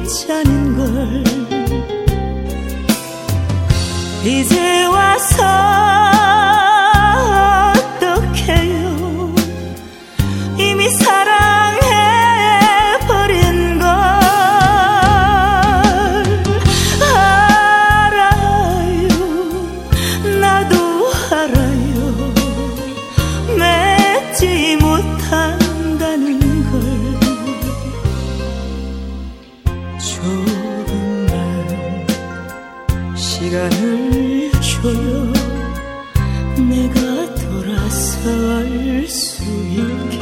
있자는 걸 이제 와서 어떡해요. 이미 사랑해버린 걸 알아요. 나도 알아요. 맺지 못한다는 걸. 조금만 시간을 줘요. 내가 돌아설 수 있게.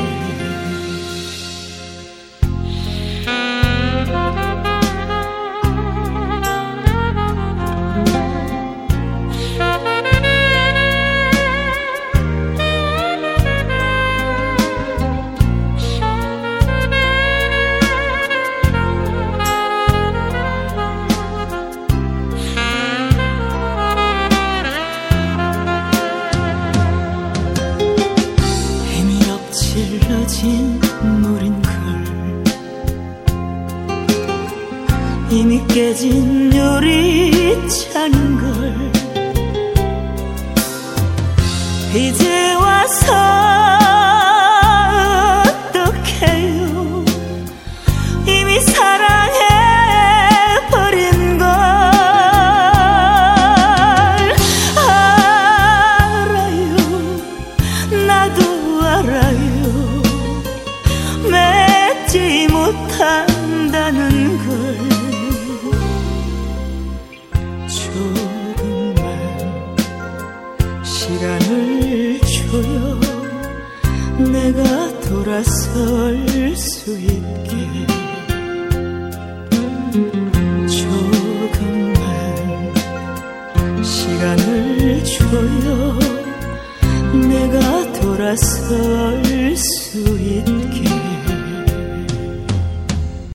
찔러진 물인걸 이미 깨진 유리창인 걸 이제 와서 어떡해요. 이미 사랑해버린 걸 알아요. 나도 알아요. 맺지 못한다는 걸. 조금만 시간을 줘요. 내가 돌아설 수 있게. 조금만 시간을 줘요. 내가 돌아설 수 있게.